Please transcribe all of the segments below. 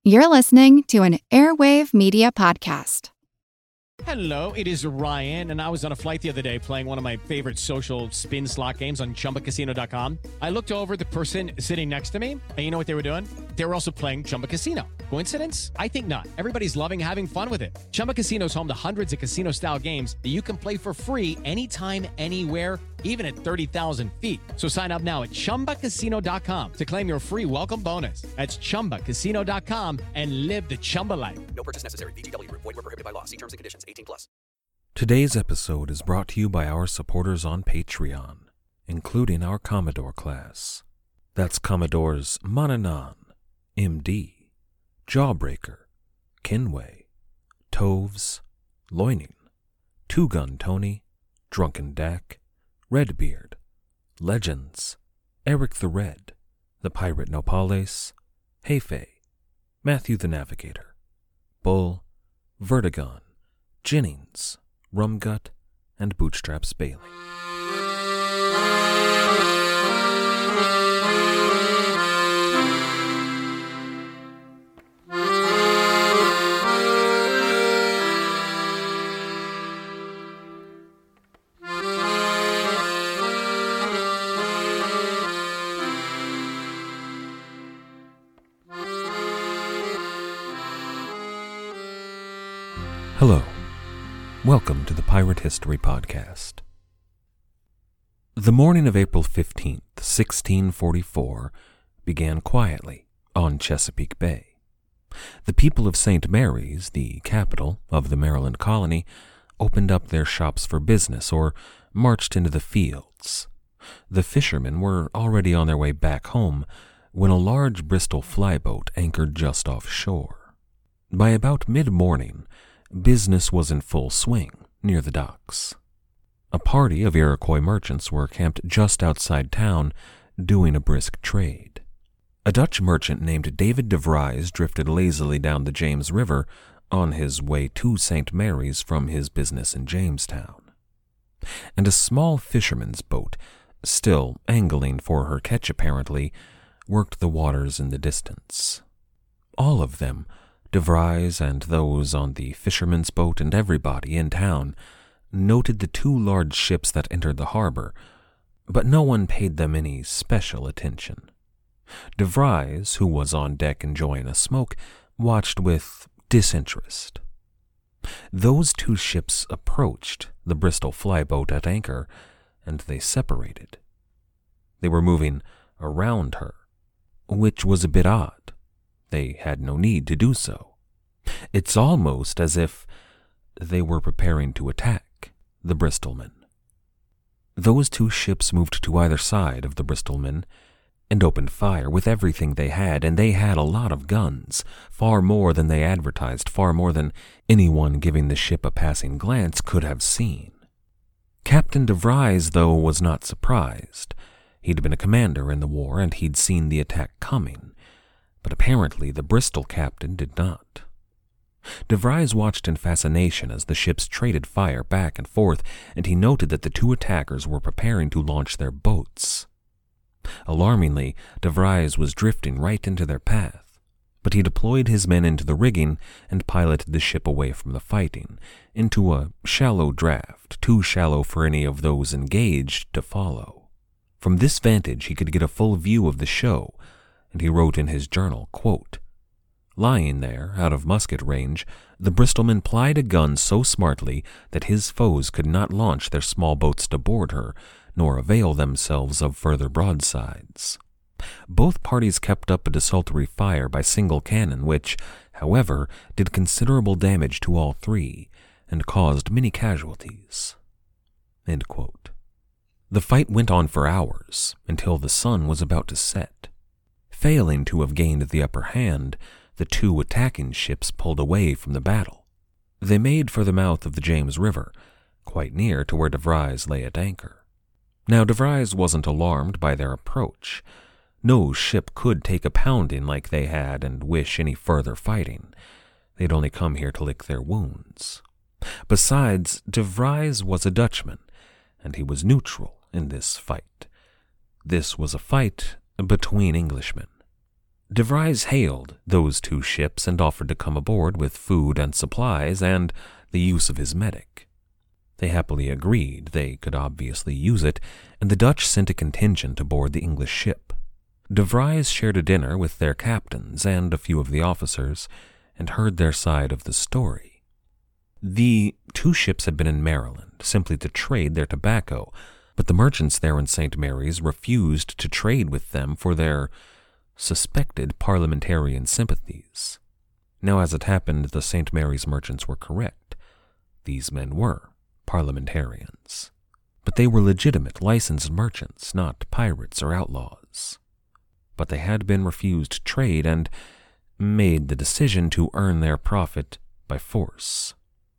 You're listening to an Airwave Media Podcast. Hello, it is Ryan, and I was on a flight the other day playing one of my favorite social spin slot games on ChumbaCasino.com. I looked over at the person sitting next to me, and you know what they were doing? They were also playing Chumba Casino. Coincidence? I think not. Everybody's loving having fun with it. Chumba Casino is home to hundreds of casino-style games that you can play for free anytime, anywhere, even at 30,000 feet. So sign up now at ChumbaCasino.com to claim your free welcome bonus. That's ChumbaCasino.com and live the Chumba life. No purchase necessary. VGW. Void where prohibited by law. See terms and conditions. 18+. Today's episode is brought to you by our supporters on Patreon, including our Commodore class. That's Commodores Mananan, MD, Jawbreaker, Kinway, Toves, Loining, Two Gun Tony, Drunken Dak, Redbeard, Legends, Eric the Red, The Pirate Nopales, Hefe, Matthew the Navigator, Bull, Vertigon, Jennings, Rumgut, and Bootstraps Bailey. Hello. Welcome to the Pirate History Podcast. The morning of April 15th, 1644, began quietly on Chesapeake Bay. The people of St. Mary's, the capital of the Maryland colony, opened up their shops for business or marched into the fields. The fishermen were already on their way back home when a large Bristol flyboat anchored just offshore. By about mid-morning, business was in full swing near the docks. A party of Iroquois merchants were camped just outside town doing a brisk trade. A Dutch merchant named David de Vries drifted lazily down the James River on his way to St. Mary's from his business in Jamestown. And a small fisherman's boat, still angling for her catch apparently, worked the waters in the distance. All of them, De Vries and those on the fisherman's boat and everybody in town, noted the two large ships that entered the harbor, but no one paid them any special attention. De Vries, who was on deck enjoying a smoke, watched with disinterest. Those two ships approached the Bristol flyboat at anchor, and they separated. They were moving around her, which was a bit odd. They had no need to do so. It's almost as if they were preparing to attack the Bristolmen. Those two ships moved to either side of the Bristolmen and opened fire with everything they had, and they had a lot of guns, far more than they advertised, far more than anyone giving the ship a passing glance could have seen. Captain de Vries, though, was not surprised. He'd been a commander in the war, and he'd seen the attack coming. But apparently the Bristol captain did not. De Vries watched in fascination as the ships traded fire back and forth, and he noted that the two attackers were preparing to launch their boats. Alarmingly, De Vries was drifting right into their path, but he deployed his men into the rigging and piloted the ship away from the fighting, into a shallow draft, too shallow for any of those engaged to follow. From this vantage he could get a full view of the show, and he wrote in his journal, quote, "Lying there, out of musket range, the Bristolman plied a gun so smartly that his foes could not launch their small boats to board her, nor avail themselves of further broadsides. Both parties kept up a desultory fire by single cannon, which, however, did considerable damage to all three, and caused many casualties." End quote. The fight went on for hours, until the sun was about to set. Failing to have gained the upper hand, the two attacking ships pulled away from the battle. They made for the mouth of the James River, quite near to where De Vries lay at anchor. Now De Vries wasn't alarmed by their approach. No ship could take a pounding like they had and wish any further fighting. They'd only come here to lick their wounds. Besides, De Vries was a Dutchman, and he was neutral in this fight. This was a fight between Englishmen. De Vries hailed those 2 ships and offered to come aboard with food and supplies and the use of his medic. They happily agreed. They could obviously use it, and the Dutch sent a contingent aboard the English ship. De Vries shared a dinner with their captains and a few of the officers and heard their side of the story. The 2 ships had been in Maryland simply to trade their tobacco, but the merchants there in St. Mary's refused to trade with them for their suspected parliamentarian sympathies. Now, as it happened, the St. Mary's merchants were correct. These men were parliamentarians. But they were legitimate, licensed merchants, not pirates or outlaws. But they had been refused trade and made the decision to earn their profit by force.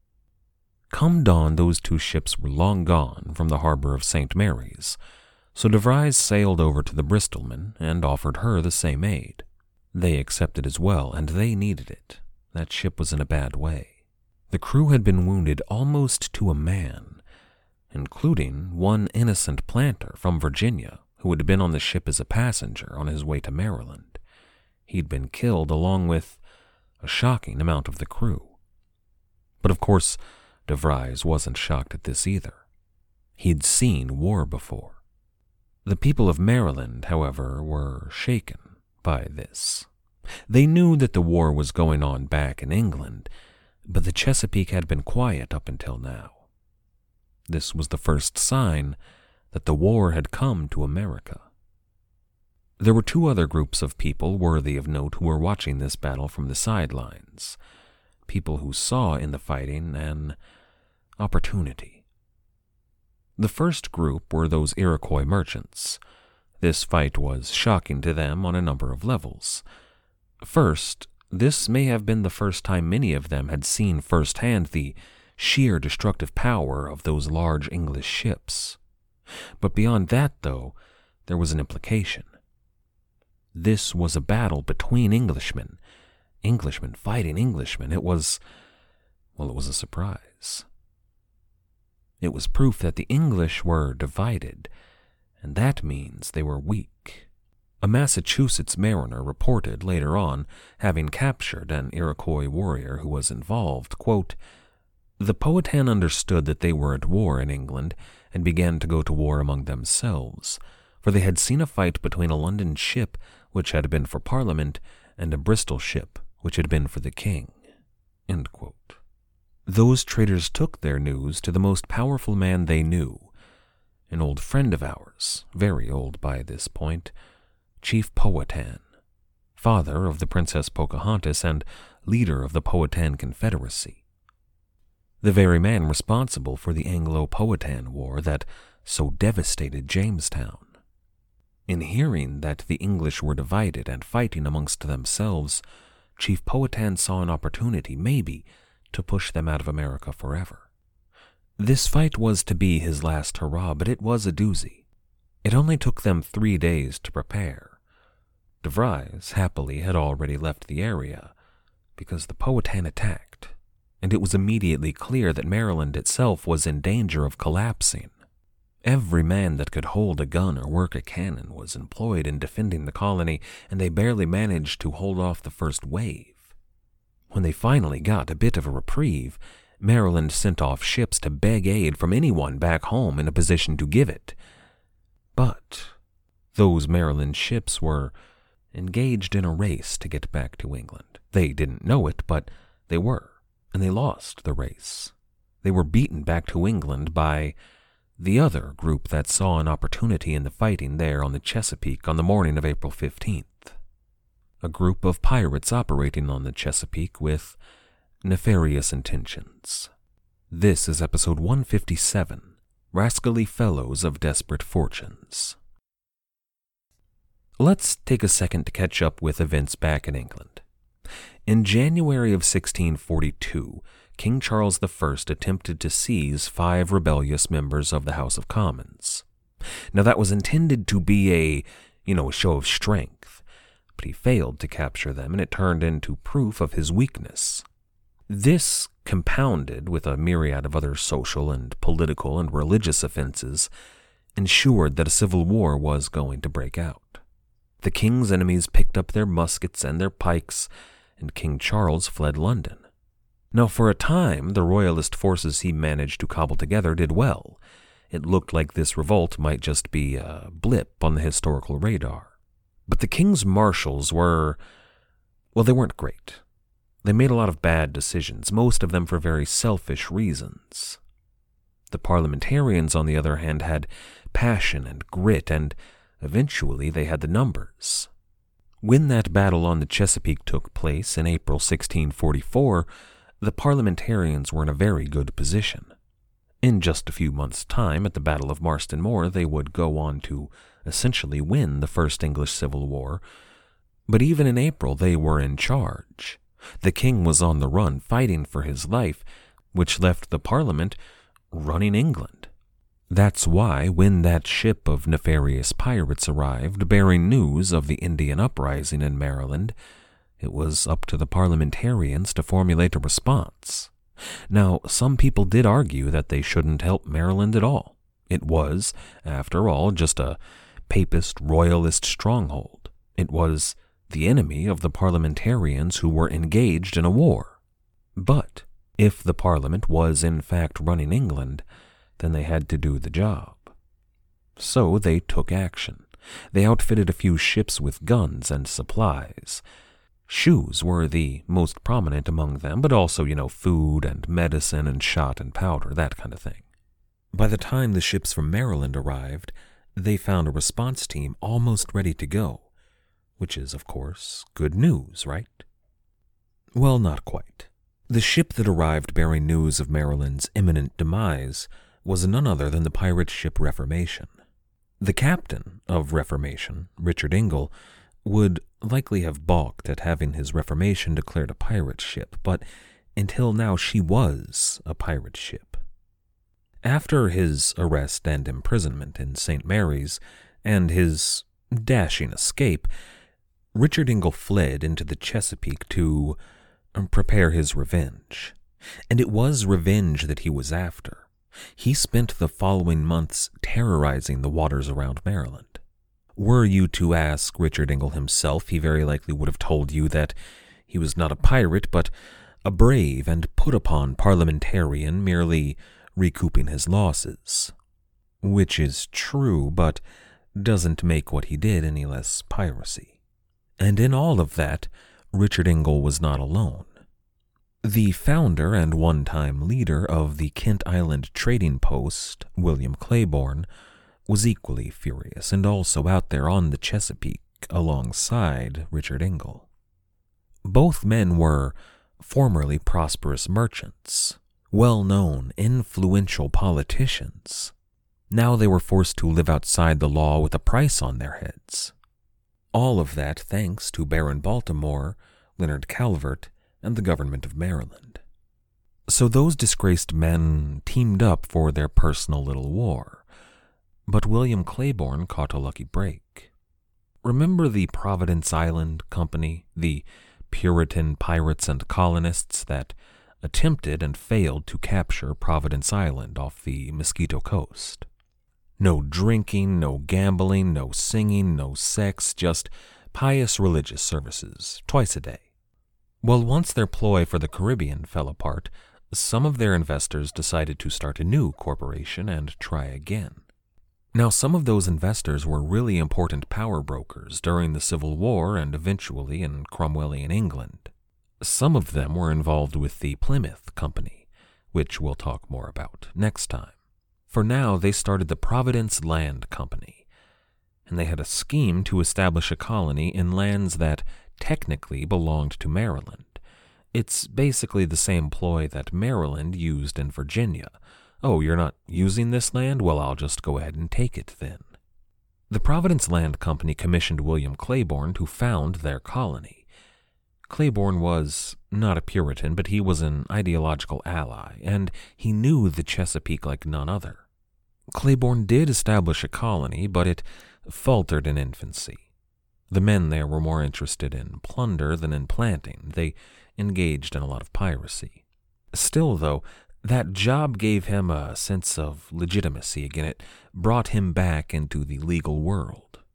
Come dawn, those 2 ships were long gone from the harbor of St. Mary's, so De Vries sailed over to the Bristolman and offered her the same aid. They accepted as well, and they needed it. That ship was in a bad way. The crew had been wounded almost to a man, including one innocent planter from Virginia who had been on the ship as a passenger on his way to Maryland. He'd been killed along with a shocking amount of the crew. But of course, De Vries wasn't shocked at this either. He'd seen war before. The people of Maryland, however, were shaken by this. They knew that the war was going on back in England, but the Chesapeake had been quiet up until now. This was the first sign that the war had come to America. There were 2 other groups of people worthy of note who were watching this battle from the sidelines, people who saw in the fighting an opportunity. The first group were those Iroquois merchants. This fight was shocking to them on a number of levels. First, this may have been the first time many of them had seen firsthand the sheer destructive power of those large English ships. But beyond that, though, there was an implication. This was a battle between Englishmen. Englishmen fighting Englishmen. It was a surprise. It was proof that the English were divided, and that means they were weak. A Massachusetts mariner reported later on having captured an Iroquois warrior who was involved, quote, "The Powhatan understood that they were at war in England and began to go to war among themselves, for they had seen a fight between a London ship which had been for Parliament and a Bristol ship which had been for the king." End quote. Those traders took their news to the most powerful man they knew, an old friend of ours, very old by this point, Chief Powhatan, father of the Princess Pocahontas and leader of the Powhatan Confederacy, the very man responsible for the Anglo-Powhatan War that so devastated Jamestown. In hearing that the English were divided and fighting amongst themselves, Chief Powhatan saw an opportunity, maybe, to push them out of America forever. This fight was to be his last hurrah, but it was a doozy. It only took them 3 days to prepare. De Vries, happily, had already left the area, because the Powhatan attacked, and it was immediately clear that Maryland itself was in danger of collapsing. Every man that could hold a gun or work a cannon was employed in defending the colony, and they barely managed to hold off the first wave. When they finally got a bit of a reprieve, Maryland sent off ships to beg aid from anyone back home in a position to give it. But those Maryland ships were engaged in a race to get back to England. They didn't know it, but they were, and they lost the race. They were beaten back to England by the other group that saw an opportunity in the fighting there on the Chesapeake on the morning of April 15th. A group of pirates operating on the Chesapeake with nefarious intentions. This is episode 157, Rascally Fellows of Desperate Fortunes. Let's take a second to catch up with events back in England. In January of 1642, King Charles I attempted to seize 5 rebellious members of the House of Commons. Now that was intended to be a show of strength, but he failed to capture them, and it turned into proof of his weakness. This, compounded with a myriad of other social and political and religious offenses, ensured that a civil war was going to break out. The king's enemies picked up their muskets and their pikes, and King Charles fled London. Now, for a time, the royalist forces he managed to cobble together did well. It looked like this revolt might just be a blip on the historical radar. But the king's marshals they weren't great. They made a lot of bad decisions, most of them for very selfish reasons. The parliamentarians, on the other hand, had passion and grit, and eventually they had the numbers. When that battle on the Chesapeake took place in April 1644, the parliamentarians were in a very good position. In just a few months' time, at the Battle of Marston Moor, they would go on to essentially win the First English Civil War. But even in April, they were in charge. The king was on the run, fighting for his life, which left the Parliament running England. That's why, when that ship of nefarious pirates arrived, bearing news of the Indian uprising in Maryland, it was up to the parliamentarians to formulate a response. Now, some people did argue that they shouldn't help Maryland at all. It was, after all, just a papist royalist stronghold. It was the enemy of the parliamentarians who were engaged in a war. But if the Parliament was in fact running England, then they had to do the job. So they took action. They outfitted a few ships with guns and supplies. Shoes were the most prominent among them, but also, food and medicine and shot and powder, that kind of thing. By the time the ships from Maryland arrived, they found a response team almost ready to go, which is, of course, good news, right? Well, not quite. The ship that arrived bearing news of Maryland's imminent demise was none other than the pirate ship Reformation. The captain of Reformation, Richard Ingle, would likely have balked at having his Reformation declared a pirate ship, but until now she was a pirate ship. After his arrest and imprisonment in St. Mary's and his dashing escape, Richard Ingle fled into the Chesapeake to prepare his revenge. And it was revenge that he was after. He spent the following months terrorizing the waters around Maryland. Were you to ask Richard Ingle himself, he very likely would have told you that he was not a pirate, but a brave and put-upon parliamentarian merely recouping his losses. Which is true, but doesn't make what he did any less piracy. And in all of that, Richard Ingle was not alone. The founder and one-time leader of the Kent Island Trading Post, William Claiborne, was equally furious and also out there on the Chesapeake alongside Richard Ingle. Both men were formerly prosperous merchants, well-known, influential politicians. Now they were forced to live outside the law with a price on their heads. All of that thanks to Baron Baltimore, Leonard Calvert, and the government of Maryland. So those disgraced men teamed up for their personal little war. But William Claiborne caught a lucky break. Remember the Providence Island Company, the Puritan pirates and colonists that attempted and failed to capture Providence Island off the Mosquito Coast? No drinking, no gambling, no singing, no sex, just pious religious services, twice a day. Well, once their ploy for the Caribbean fell apart, some of their investors decided to start a new corporation and try again. Now, some of those investors were really important power brokers during the Civil War and eventually in Cromwellian England. Some of them were involved with the Plymouth Company, which we'll talk more about next time. For now, they started the Providence Land Company, and they had a scheme to establish a colony in lands that technically belonged to Maryland. It's basically the same ploy that Maryland used in Virginia. Oh, you're not using this land? Well, I'll just go ahead and take it then. The Providence Land Company commissioned William Claiborne to found their colony. Claiborne was not a Puritan, but he was an ideological ally, and he knew the Chesapeake like none other. Claiborne did establish a colony, but it faltered in infancy. The men there were more interested in plunder than in planting. They engaged in a lot of piracy. Still, though, that job gave him a sense of legitimacy again. It brought him back into the legal world.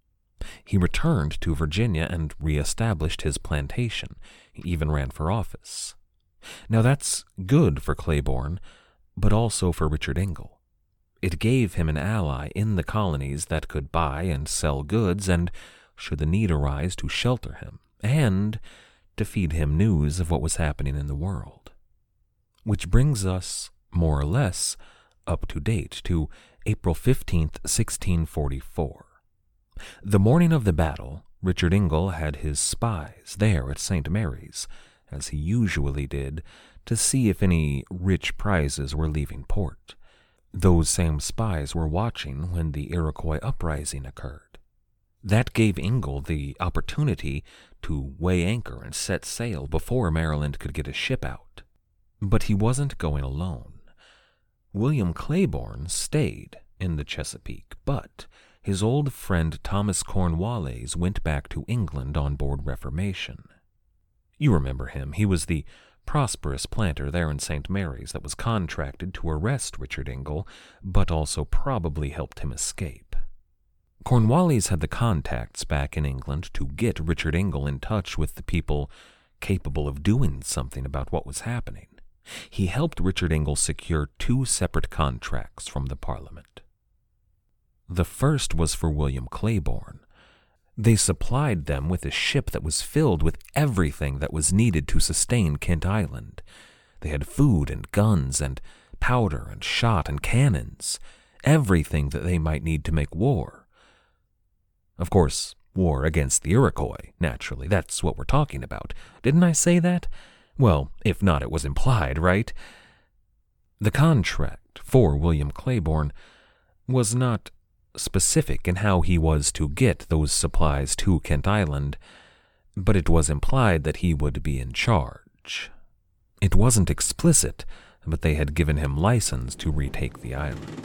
he returned to Virginia and re-established his plantation. He even ran for office. Now that's good for Claiborne, but also for Richard Ingle. It gave him an ally in the colonies that could buy and sell goods and, should the need arise, to shelter him, and to feed him news of what was happening in the world. Which brings us, more or less, up to date, to April 15th, 1644. The morning of the battle, Richard Ingle had his spies there at St. Mary's, as he usually did, to see if any rich prizes were leaving port. Those same spies were watching when the Iroquois uprising occurred. That gave Ingle the opportunity to weigh anchor and set sail before Maryland could get a ship out. But he wasn't going alone. William Claiborne stayed in the Chesapeake, but his old friend Thomas Cornwallis went back to England on board Reformation. You remember him. He was the prosperous planter there in St. Mary's that was contracted to arrest Richard Ingle, but also probably helped him escape. Cornwallis had the contacts back in England to get Richard Ingle in touch with the people capable of doing something about what was happening. He helped Richard Ingle secure 2 separate contracts from the Parliament. The first was for William Claiborne. They supplied them with a ship that was filled with everything that was needed to sustain Kent Island. They had food and guns and powder and shot and cannons, everything that they might need to make war. Of course, war against the Iroquois, naturally. That's what we're talking about. Didn't I say that? Well, if not, it was implied, right? The contract for William Claiborne was not specific in how he was to get those supplies to Kent Island, but it was implied that he would be in charge. It wasn't explicit, but they had given him license to retake the island.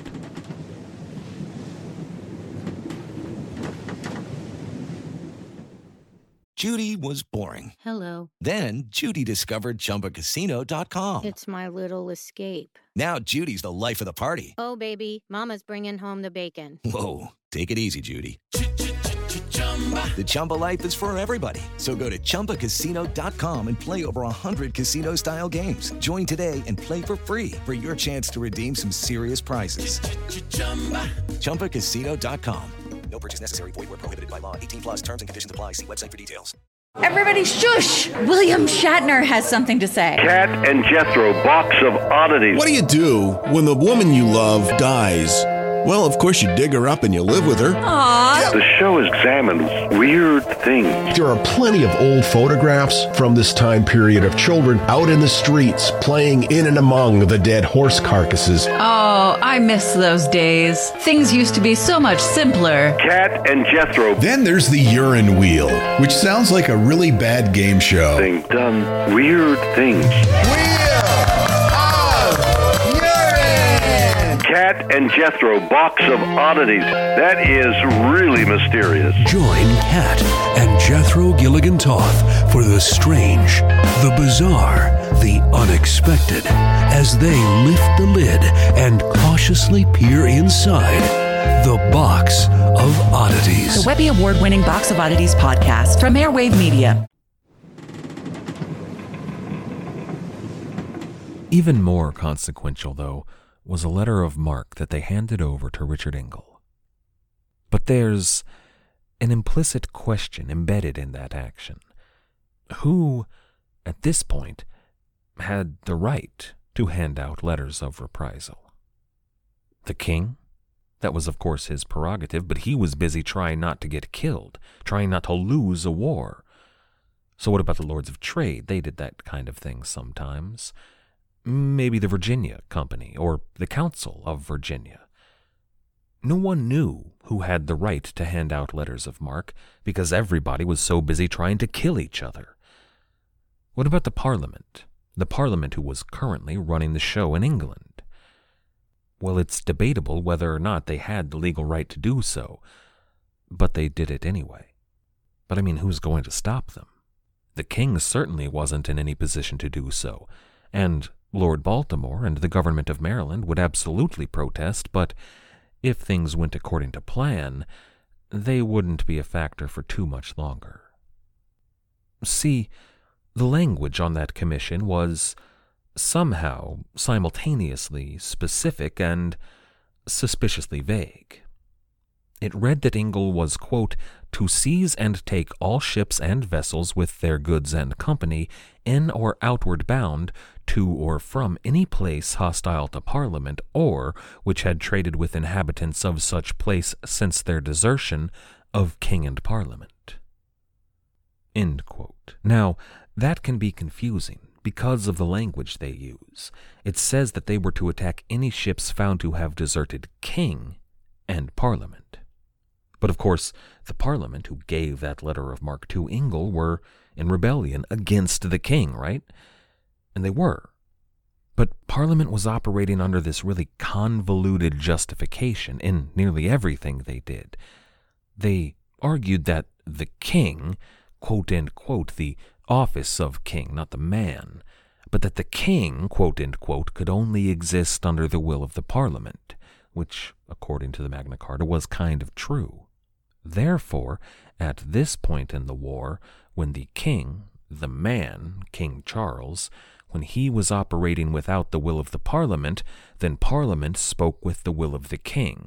Judy was boring. Hello. Then Judy discovered ChumbaCasino.com. It's my little escape. Now Judy's the life of the party. Oh, baby, mama's bringing home the bacon. Whoa, take it easy, Judy. The Chumba life is for everybody. So go to ChumbaCasino.com and play over 100 casino-style games. Join today and play for free for your chance to redeem some serious prizes. ChumbaCasino.com. No purchase necessary. Void where prohibited by law. 18 plus terms and conditions apply. See website for details. Everybody shush! William Shatner has something to say. Cat and Jethro, box of oddities. What do you do when the woman you love dies? Well, of course, you dig her up and you live with her. Aww. The show examines weird things. There are plenty of old photographs from this time period of children out in the streets playing in and among the dead horse carcasses. Oh, I miss those days. Things used to be so much simpler. Cat and Jethro. Then there's the urine wheel, which sounds like a really bad game show. Thing done weird things. Cat and Jethro, box of oddities. That is really mysterious. Join Cat and Jethro Gilligan Toth for the strange, the bizarre, the unexpected, as they lift the lid and cautiously peer inside the Box of Oddities. The Webby Award-winning Box of Oddities podcast from Airwave Media. Even more consequential, though, was a letter of marque that they handed over to Richard Ingle. But there's an implicit question embedded in that action. Who, at this point, had the right to hand out letters of reprisal? The king? That was, of course, his prerogative, but he was busy trying not to get killed, trying not to lose a war. So what about the Lords of Trade? They did that kind of thing sometimes. Maybe the Virginia Company, or the Council of Virginia. No one knew who had the right to hand out letters of marque, because everybody was so busy trying to kill each other. What about the Parliament? The Parliament who was currently running the show in England? Well, it's debatable whether or not they had the legal right to do so, but they did it anyway. But I mean, who's going to stop them? The king certainly wasn't in any position to do so, and Lord Baltimore and the government of Maryland would absolutely protest, but if things went according to plan, they wouldn't be a factor for too much longer. See, the language on that commission was somehow simultaneously specific and suspiciously vague. It read that Ingle was, quote, to seize and take all ships and vessels with their goods and company in or outward bound to or from any place hostile to Parliament or which had traded with inhabitants of such place since their desertion of King and Parliament. End quote. Now, that can be confusing because of the language they use. It says that they were to attack any ships found to have deserted King and Parliament. But of course, the Parliament who gave that letter of marque to Ingle were in rebellion against the king, right? And they were. But Parliament was operating under this really convoluted justification in nearly everything they did. They argued that the king, quote, end quote, the office of king, not the man, but that the king, quote, end quote, could only exist under the will of the Parliament, which, according to the Magna Carta, was kind of true. Therefore, at this point in the war, when the king, the man, King Charles, when he was operating without the will of the Parliament, then Parliament spoke with the will of the king.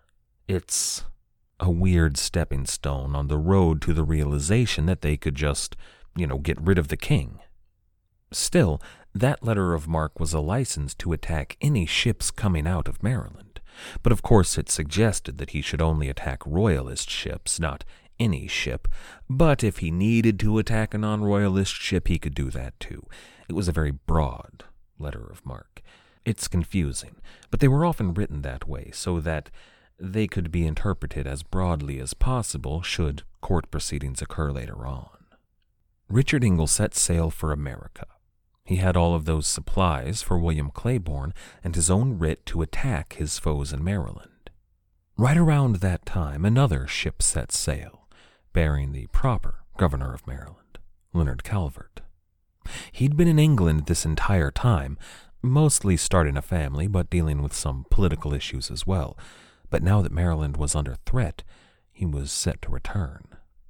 It's a weird stepping stone on the road to the realization that they could just, get rid of the king. Still, that letter of marque was a license to attack any ships coming out of Maryland. But of course it suggested that he should only attack royalist ships, not any ship. But if he needed to attack a non-royalist ship, he could do that too. It was a very broad letter of marque. It's confusing, but they were often written that way so that they could be interpreted as broadly as possible should court proceedings occur later on. Richard Ingle set sail for America. He had all of those supplies for William Claiborne and his own writ to attack his foes in Maryland. Right around that time, another ship set sail, bearing the proper governor of Maryland, Leonard Calvert. He'd been in England this entire time, mostly starting a family, but dealing with some political issues as well. But now that Maryland was under threat, he was set to return.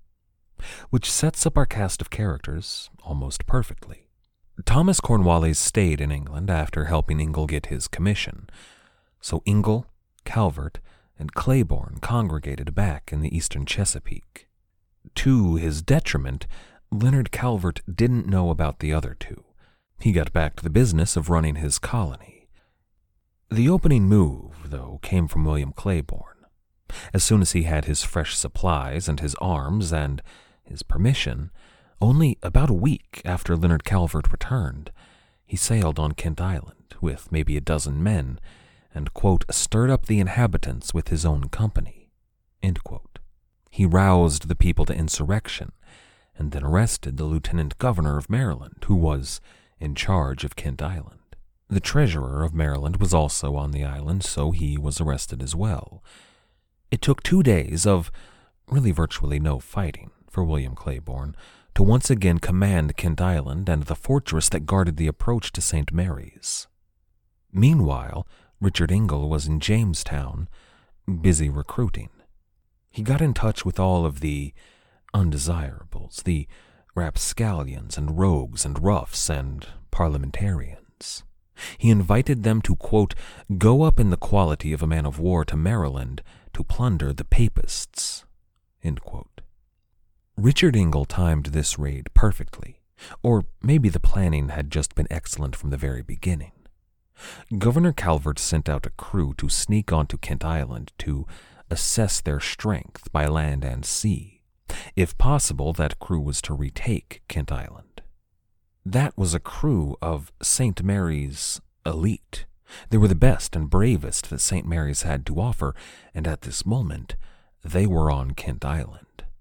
Which sets up our cast of characters almost perfectly. Thomas Cornwallis stayed in England after helping Ingle get his commission. So Ingle, Calvert, and Claiborne congregated back in the eastern Chesapeake. To his detriment, Leonard Calvert didn't know about the other two. He got back to the business of running his colony. The opening move, though, came from William Claiborne. As soon as he had his fresh supplies and his arms and his permission, only about a week after Leonard Calvert returned, he sailed on Kent Island with maybe a dozen men and, quote, stirred up the inhabitants with his own company, end quote. He roused the people to insurrection and then arrested the lieutenant governor of Maryland, who was in charge of Kent Island. The treasurer of Maryland was also on the island, so he was arrested as well. It took 2 days of really virtually no fighting for William Claiborne to once again command Kent Island and the fortress that guarded the approach to St. Mary's. Meanwhile, Richard Ingle was in Jamestown, busy recruiting. He got in touch with all of the undesirables, the rapscallions and rogues and roughs and parliamentarians. He invited them to, quote, go up in the quality of a man of war to Maryland to plunder the papists, end quote. Richard Ingle timed this raid perfectly, or maybe the planning had just been excellent from the very beginning. Governor Calvert sent out a crew to sneak onto Kent Island to assess their strength by land and sea. If possible, that crew was to retake Kent Island. That was a crew of St. Mary's elite. They were the best and bravest that St. Mary's had to offer, and at this moment, they were on Kent Island.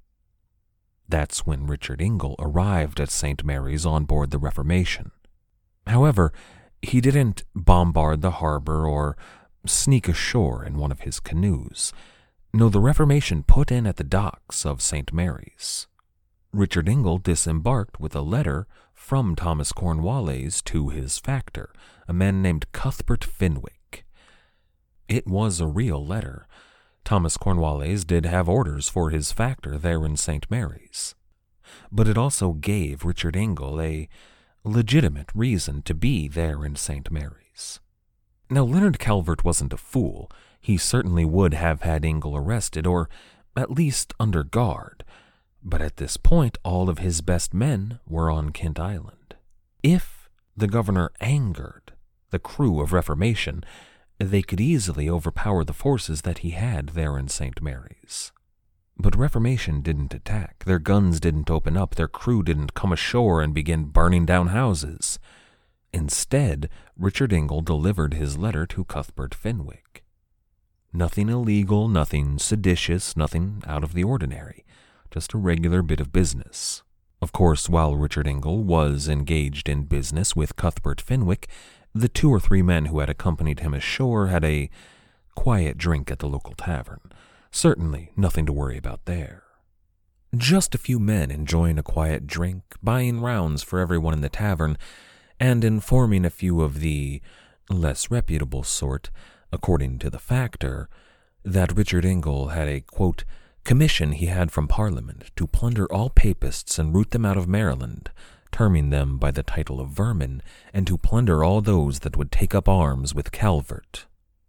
That's when Richard Ingle arrived at St. Mary's on board the Reformation. However, he didn't bombard the harbor or sneak ashore in one of his canoes. No, the Reformation put in at the docks of St. Mary's. Richard Ingle disembarked with a letter from Thomas Cornwallis to his factor, a man named Cuthbert Fenwick. It was a real letter. Thomas Cornwallis did have orders for his factor there in St. Mary's, but it also gave Richard Ingle a legitimate reason to be there in St. Mary's. Now, Leonard Calvert wasn't a fool. He certainly would have had Ingle arrested, or at least under guard, but at this point all of his best men were on Kent Island. If the governor angered the crew of Reformation, they could easily overpower the forces that he had there in St. Mary's. But Reformation didn't attack. Their guns didn't open up. Their crew didn't come ashore and begin burning down houses. Instead, Richard Ingle delivered his letter to Cuthbert Fenwick. Nothing illegal, nothing seditious, nothing out of the ordinary. Just a regular bit of business. Of course, while Richard Ingle was engaged in business with Cuthbert Fenwick, the 2 or 3 men who had accompanied him ashore had a quiet drink at the local tavern. Certainly nothing to worry about there. Just a few men enjoying a quiet drink, buying rounds for everyone in the tavern, and informing a few of the less reputable sort, according to the factor, that Richard Ingle had a, quote, commission he had from Parliament to plunder all papists and root them out of Maryland, terming them by the title of vermin, and to plunder all those that would take up arms with Calvert.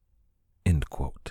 End quote.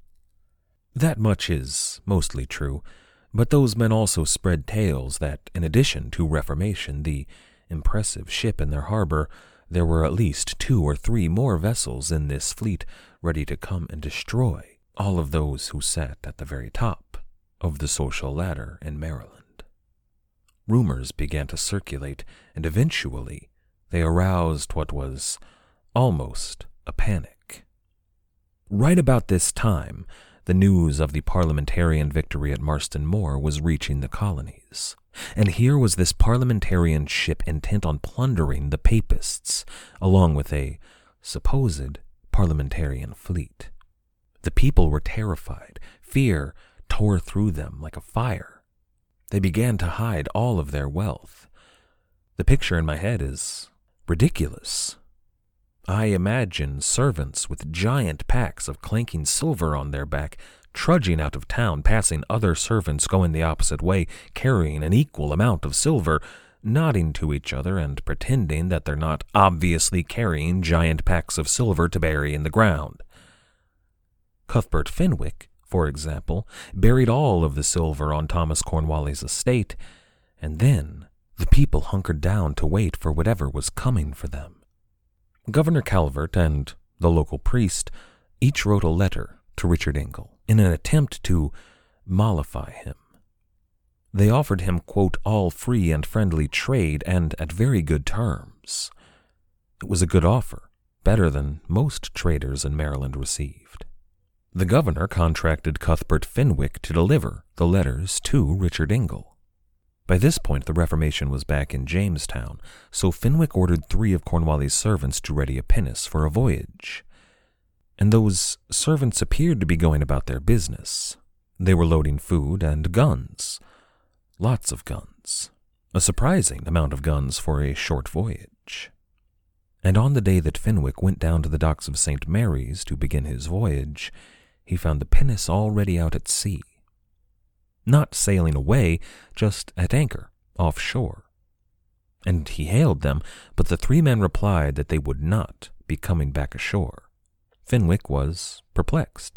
That much is mostly true, but those men also spread tales that, in addition to Reformation, the impressive ship in their harbor, there were at least 2 or 3 more vessels in this fleet ready to come and destroy all of those who sat at the very top of the social ladder in Maryland. Rumors began to circulate, and eventually they aroused what was almost a panic. Right about this time, the news of the parliamentarian victory at Marston Moor was reaching the colonies, and here was this parliamentarian ship intent on plundering the papists, along with a supposed parliamentarian fleet. The people were terrified. Fear tore through them like a fire. They began to hide all of their wealth. The picture in my head is ridiculous. I imagine servants with giant packs of clanking silver on their back, trudging out of town, passing other servants going the opposite way, carrying an equal amount of silver, nodding to each other and pretending that they're not obviously carrying giant packs of silver to bury in the ground. Cuthbert Fenwick, for example, buried all of the silver on Thomas Cornwallis' estate, and then the people hunkered down to wait for whatever was coming for them. Governor Calvert and the local priest each wrote a letter to Richard Ingle in an attempt to mollify him. They offered him, quote, all free and friendly trade and at very good terms. It was a good offer, better than most traders in Maryland received. The governor contracted Cuthbert Fenwick to deliver the letters to Richard Ingle. By this point, the Reformation was back in Jamestown, so Fenwick ordered 3 of Cornwallis' servants to ready a pinnace for a voyage. And those servants appeared to be going about their business. They were loading food and guns. Lots of guns. A surprising amount of guns for a short voyage. And on the day that Fenwick went down to the docks of St. Mary's to begin his voyage, he found the pinnace already out at sea. Not sailing away, just at anchor, offshore. And he hailed them, but the 3 men replied that they would not be coming back ashore. Fenwick was perplexed.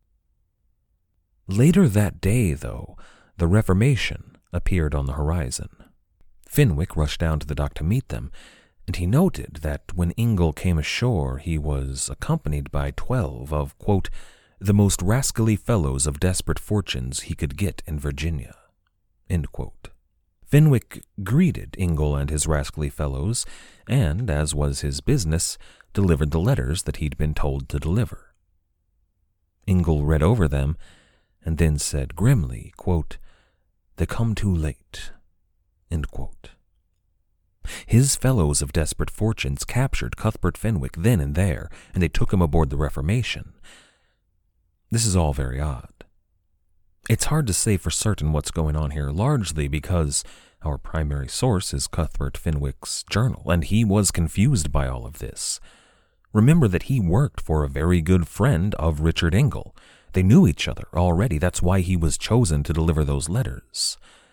Later that day, though, the Reformation appeared on the horizon. Fenwick rushed down to the dock to meet them, and he noted that when Ingle came ashore, he was accompanied by 12 of, quote, the most rascally fellows of desperate fortunes he could get in Virginia. End quote. Fenwick greeted Ingle and his rascally fellows, and, as was his business, delivered the letters that he'd been told to deliver. Ingle read over them, and then said grimly, quote, they come too late. End quote. His fellows of desperate fortunes captured Cuthbert Fenwick then and there, and they took him aboard the Reformation. This is all very odd. It's hard to say for certain what's going on here, largely because our primary source is Cuthbert Fenwick's journal, and he was confused by all of this. Remember that he worked for a very good friend of Richard Ingle, They knew each other already. That's why he was chosen to deliver those letters.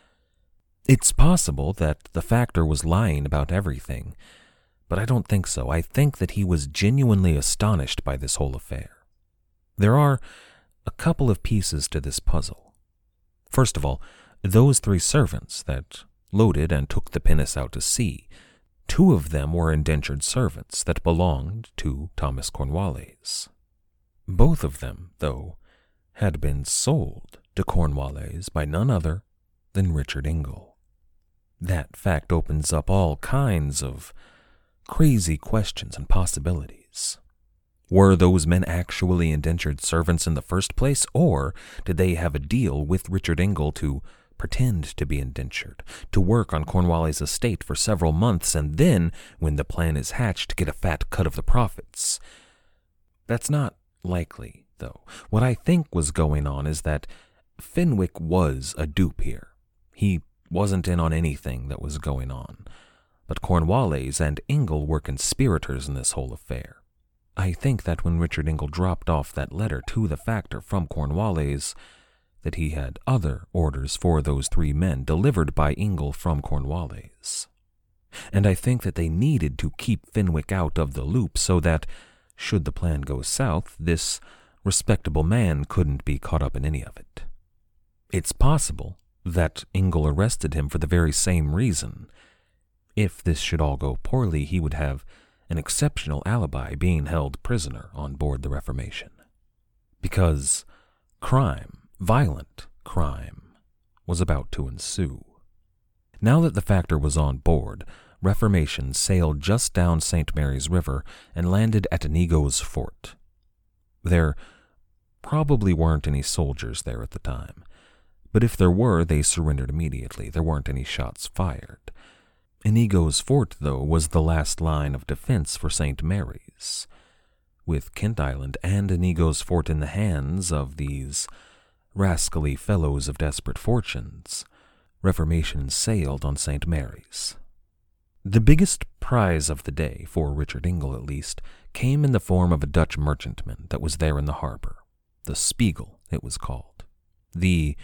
It's possible that the Factor was lying about everything, but I don't think so. I think that he was genuinely astonished by this whole affair. There are a couple of pieces to this puzzle. First of all, those 3 servants that loaded and took the pinnace out to sea, 2 of them were indentured servants that belonged to Thomas Cornwallis. Both of them, though, had been sold to Cornwallis by none other than Richard Ingle. That fact opens up all kinds of crazy questions and possibilities. Were those men actually indentured servants in the first place, or did they have a deal with Richard Ingle to pretend to be indentured, to work on Cornwallis' estate for several months, and then, when the plan is hatched, get a fat cut of the profits? That's not likely, though. What I think was going on is that Fenwick was a dupe here. He wasn't in on anything that was going on, but Cornwallis and Ingle were conspirators in this whole affair. I think that when Richard Ingle dropped off that letter to the Factor from Cornwallis, that he had other orders for those 3 men delivered by Ingle from Cornwallis. And I think that they needed to keep Fenwick out of the loop so that, should the plan go south, this respectable man couldn't be caught up in any of it. It's possible that Ingle arrested him for the very same reason. If this should all go poorly, he would have an exceptional alibi being held prisoner on board the Reformation. Because crime, violent crime, was about to ensue. Now that the Factor was on board, Reformation sailed just down St. Mary's River and landed at Inigo's Fort. There probably weren't any soldiers there at the time, but if there were, they surrendered immediately. There weren't any shots fired. Inigo's Fort, though, was the last line of defense for St. Mary's. With Kent Island and Inigo's Fort in the hands of these rascally fellows of desperate fortunes, Reformation sailed on St. Mary's. The biggest prize of the day, for Richard Ingle at least, came in the form of a Dutch merchantman that was there in the harbor. The Spiegel, it was called. The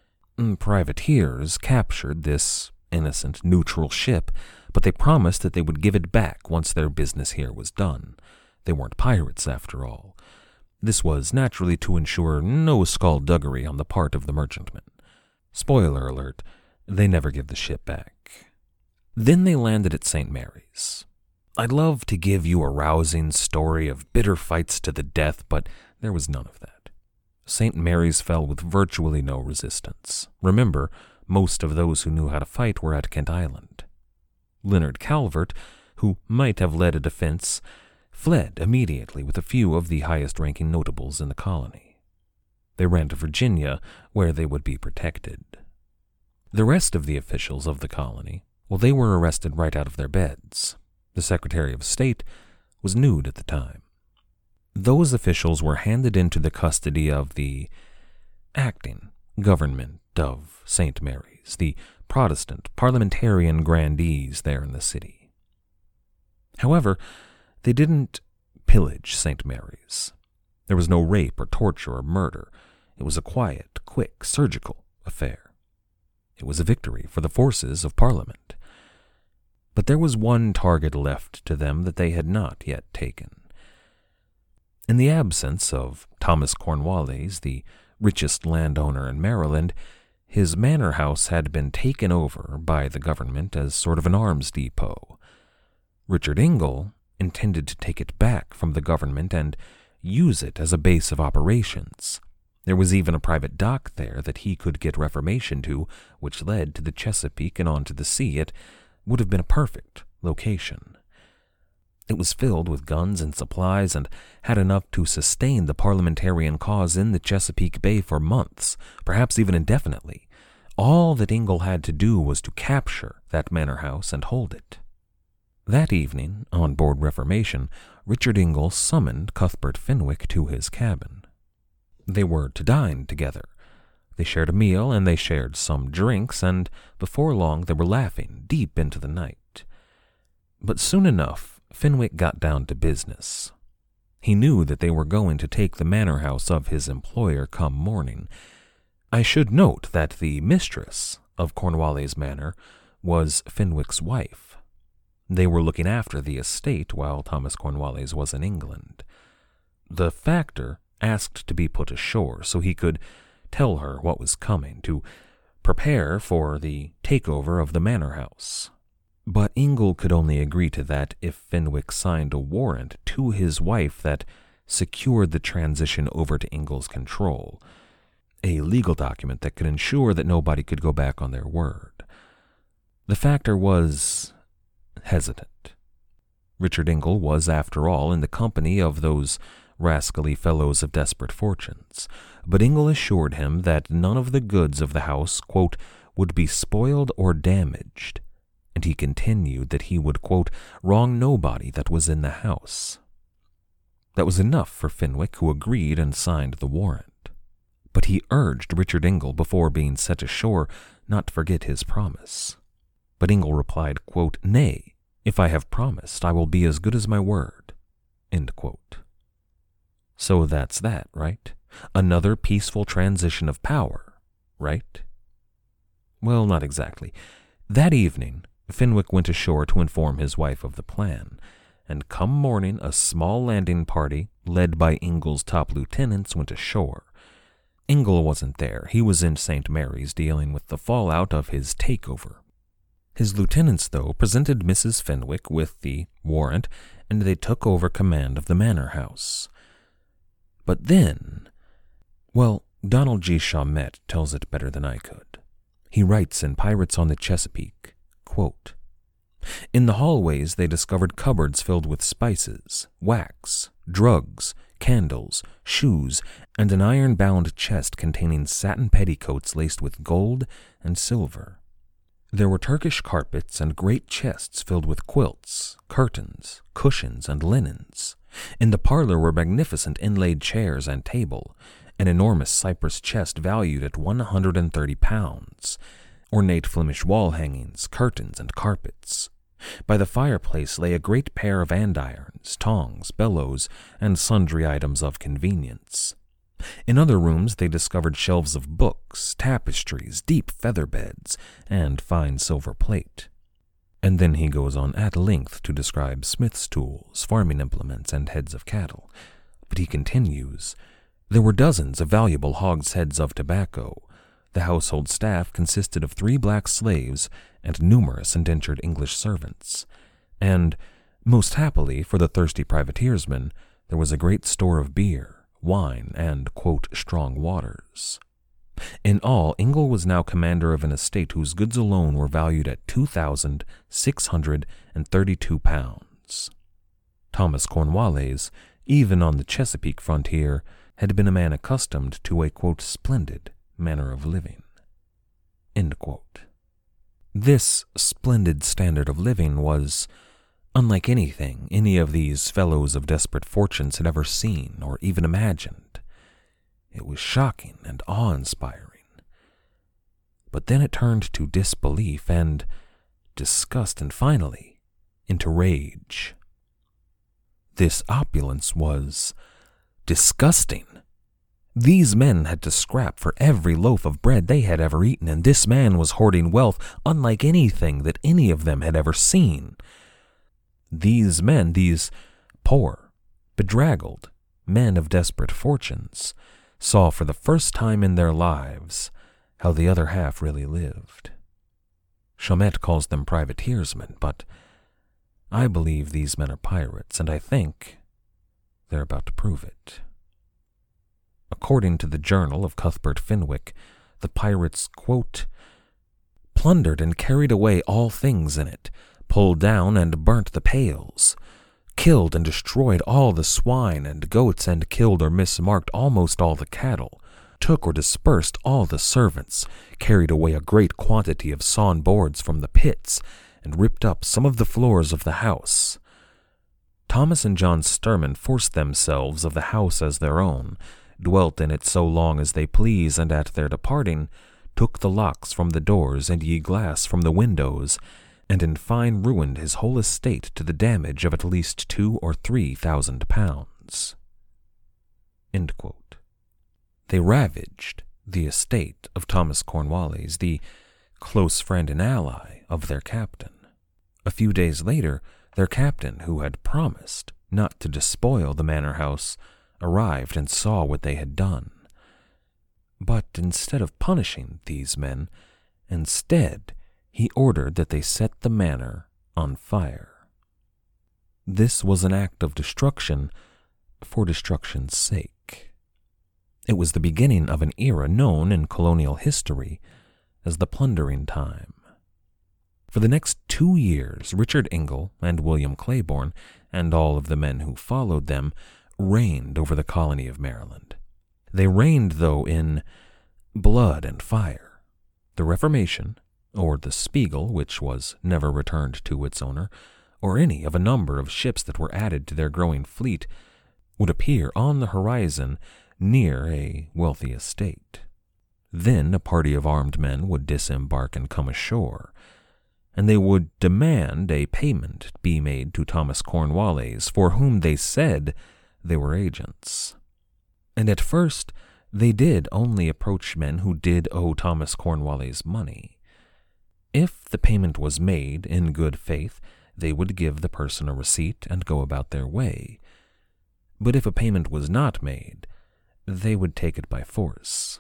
privateers captured this innocent, neutral ship, but they promised that they would give it back once their business here was done. They weren't pirates, after all. This was naturally to ensure no skullduggery on the part of the merchantman. Spoiler alert, they never give the ship back. Then they landed at St. Mary's. I'd love to give you a rousing story of bitter fights to the death, but there was none of that. St. Mary's fell with virtually no resistance. Remember, most of those who knew how to fight were at Kent Island. Leonard Calvert, who might have led a defense, fled immediately with a few of the highest-ranking notables in the colony. They ran to Virginia, where they would be protected. The rest of the officials of the colony, well, they were arrested right out of their beds. The Secretary of State was nude at the time. Those officials were handed into the custody of the acting government of St. Mary's, the Protestant parliamentarian grandees there in the city. However, they didn't pillage St. Mary's. There was no rape or torture or murder. It was a quiet, quick, surgical affair. It was a victory for the forces of Parliament. But there was one target left to them that they had not yet taken. In the absence of Thomas Cornwallis, the richest landowner in Maryland, his manor house had been taken over by the government as sort of an arms depot. Richard Ingle intended to take it back from the government and use it as a base of operations. There was even a private dock there that he could get Reformation to, which led to the Chesapeake and onto the sea. It would have been a perfect location. It was filled with guns and supplies and had enough to sustain the parliamentarian cause in the Chesapeake Bay for months, perhaps even indefinitely. All that Ingle had to do was to capture that manor house and hold it. That evening, on board Reformation, Richard Ingle summoned Cuthbert Fenwick to his cabin. They were to dine together. They shared a meal and they shared some drinks, and before long they were laughing deep into the night. But soon enough, Fenwick got down to business. He knew that they were going to take the manor house of his employer come morning. I should note that the mistress of Cornwallis Manor was Fenwick's wife. They were looking after the estate while Thomas Cornwallis was in England. The factor asked to be put ashore so he could tell her what was coming, to prepare for the takeover of the manor house. But Ingle could only agree to that if Fenwick signed a warrant to his wife that secured the transition over to Ingle's control, a legal document that could ensure that nobody could go back on their word. The factor was hesitant. Richard Ingle was, after all, in the company of those rascally fellows of desperate fortunes, but Ingle assured him that none of the goods of the house, quote, would be spoiled or damaged, and he continued that he would, quote, wrong nobody that was in the house. That was enough for Fenwick, who agreed and signed the warrant. But he urged Richard Ingle, before being set ashore, not to forget his promise. But Ingle replied, quote, nay, if I have promised, I will be as good as my word, end quote. So that's that, right? Another peaceful transition of power, right? Well, not exactly. That evening, Fenwick went ashore to inform his wife of the plan, and come morning a small landing party, led by Ingle's top lieutenants, went ashore. Ingle wasn't there. He was in St. Mary's dealing with the fallout of his takeover. His lieutenants, though, presented Mrs. Fenwick with the warrant, and they took over command of the manor house. But then, well, Donald G. Chalmette tells it better than I could. He writes in Pirates on the Chesapeake, quote, in the hallways they discovered cupboards filled with spices, wax, drugs, candles, shoes, and an iron-bound chest containing satin petticoats laced with gold and silver. There were Turkish carpets and great chests filled with quilts, curtains, cushions, and linens. In the parlor were magnificent inlaid chairs and table, an enormous cypress chest valued at 130 pounds, ornate Flemish wall hangings, curtains, and carpets. By the fireplace lay a great pair of andirons, tongs, bellows, and sundry items of convenience. In other rooms they discovered shelves of books, tapestries, deep feather beds, and fine silver plate. And then he goes on at length to describe smith's tools, farming implements, and heads of cattle. But he continues, there were dozens of valuable hogsheads of tobacco. The household staff consisted of 3 black slaves and numerous indentured English servants. And, most happily for the thirsty privateersmen, there was a great store of beer, wine, and, quote, strong waters. In all, Ingle was now commander of an estate whose goods alone were valued at 2,632 pounds. Thomas Cornwallis, even on the Chesapeake frontier, had been a man accustomed to a, quote, splendid manner of living, end quote. This splendid standard of living was unlike anything any of these fellows of desperate fortunes had ever seen or even imagined. It was shocking and awe-inspiring. But then it turned to disbelief and disgust and finally into rage. This opulence was disgusting. These men had to scrap for every loaf of bread they had ever eaten, and this man was hoarding wealth unlike anything that any of them had ever seen. These men, these poor, bedraggled men of desperate fortunes, saw for the first time in their lives how the other half really lived. Chalmette calls them privateersmen, but I believe these men are pirates, and I think they're about to prove it. According to the journal of Cuthbert Fenwick, the pirates, quote, plundered and carried away all things in it, pulled down and burnt the pails, killed and destroyed all the swine and goats, and killed or mismarked almost all the cattle, took or dispersed all the servants, carried away a great quantity of sawn boards from the pits, and ripped up some of the floors of the house. Thomas and John Sturman forced themselves of the house as their own, dwelt in it so long as they pleased, and at their departing took the locks from the doors and ye glass from the windows, and in fine ruined his whole estate to the damage of at least 2,000 or 3,000 pounds. words." End quote. They ravaged the estate of Thomas Cornwallis, the close friend and ally of their captain. A few days later, their captain, who had promised not to despoil the manor house, arrived and saw what they had done. But instead of punishing these men, he ordered that they set the manor on fire. This was an act of destruction for destruction's sake. It was the beginning of an era known in colonial history as the plundering time. For the next 2 years, Richard Ingle and William Claiborne, and all of the men who followed them, reigned over the colony of Maryland. They reigned, though, in blood and fire. The Reformation, or the Spiegel, which was never returned to its owner, or any of a number of ships that were added to their growing fleet, would appear on the horizon near a wealthy estate. Then a party of armed men would disembark and come ashore, and they would demand a payment be made to Thomas Cornwallis, for whom they said they were agents. And at first, they did only approach men who did owe Thomas Cornwallis money. If the payment was made in good faith, they would give the person a receipt and go about their way. But if a payment was not made, they would take it by force.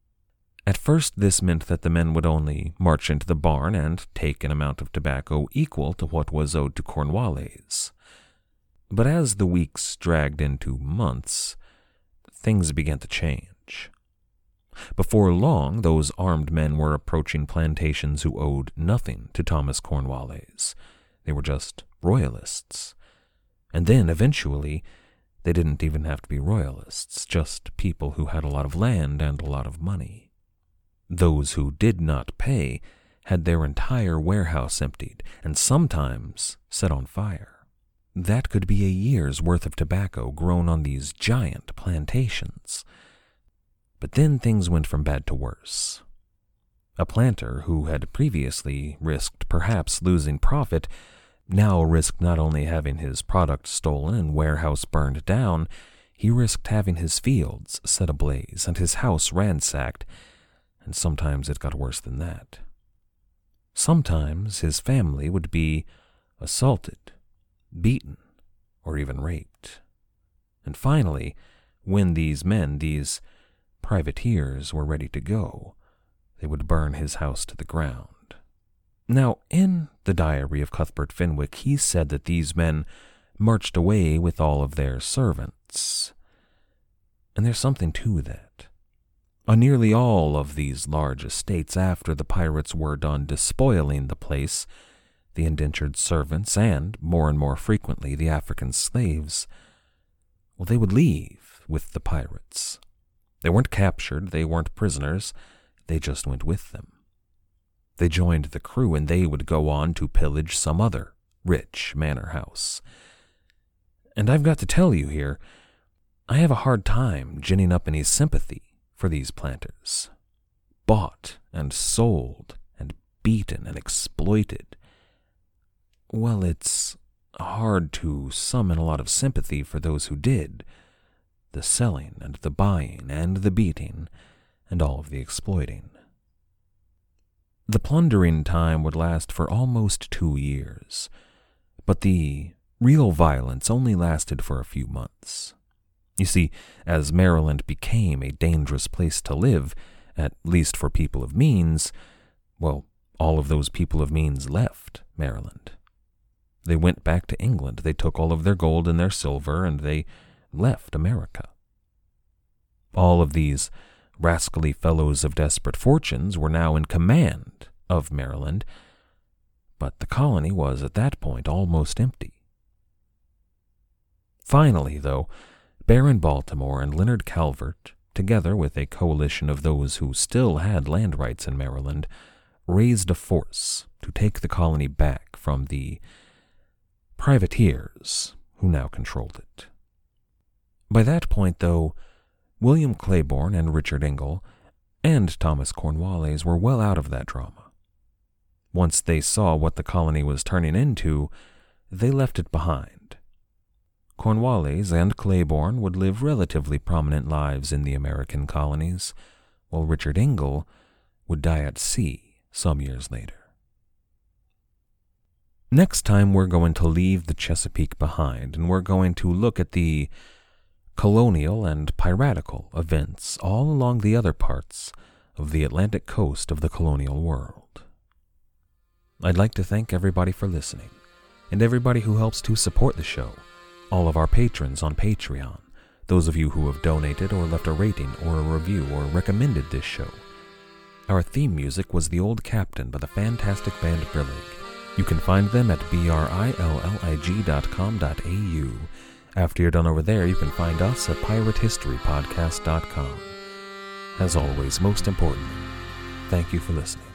At first, this meant that the men would only march into the barn and take an amount of tobacco equal to what was owed to Cornwallis. But as the weeks dragged into months, things began to change. Before long, those armed men were approaching plantations who owed nothing to Thomas Cornwallis. They were just royalists. And then, eventually, they didn't even have to be royalists, just people who had a lot of land and a lot of money. Those who did not pay had their entire warehouse emptied and sometimes set on fire. That could be a year's worth of tobacco grown on these giant plantations. But then things went from bad to worse. A planter who had previously risked perhaps losing profit now risked not only having his product stolen and warehouse burned down, he risked having his fields set ablaze and his house ransacked, and sometimes it got worse than that. Sometimes his family would be assaulted, beaten, or even raped. And finally, when these men, these privateers, were ready to go, they would burn his house to the ground. Now, in the diary of Cuthbert Fenwick, he said that these men marched away with all of their servants. And there's something to that. On nearly all of these large estates, after the pirates were done despoiling the place, the indentured servants, and, more and more frequently, the African slaves, well, they would leave with the pirates. They weren't captured, they weren't prisoners, they just went with them. They joined the crew, and they would go on to pillage some other rich manor house. And I've got to tell you here, I have a hard time ginning up any sympathy for these planters. Bought and sold and beaten and exploited. Well, it's hard to summon a lot of sympathy for those who did. The selling and the buying and the beating and all of the exploiting. The plundering time would last for almost 2 years, but the real violence only lasted for a few months. You see, as Maryland became a dangerous place to live, at least for people of means, well, all of those people of means left Maryland. They went back to England, they took all of their gold and their silver, and they left America. All of these rascally fellows of desperate fortunes were now in command of Maryland, but the colony was at that point almost empty. Finally, though, Baron Baltimore and Leonard Calvert, together with a coalition of those who still had land rights in Maryland, raised a force to take the colony back from the privateers who now controlled it. By that point, though, William Claiborne and Richard Ingle and Thomas Cornwallis were well out of that drama. Once they saw what the colony was turning into, they left it behind. Cornwallis and Claiborne would live relatively prominent lives in the American colonies, while Richard Ingle would die at sea some years later. Next time, we're going to leave the Chesapeake behind, and we're going to look at the colonial and piratical events all along the other parts of the Atlantic coast of the colonial world. I'd like to thank everybody for listening, and everybody who helps to support the show, all of our patrons on Patreon, those of you who have donated or left a rating or a review or recommended this show. Our theme music was The Old Captain by the fantastic band Brillig. You can find them at brillig.com.au. After you're done over there, you can find us at piratehistorypodcast.com. As always, most importantly, thank you for listening.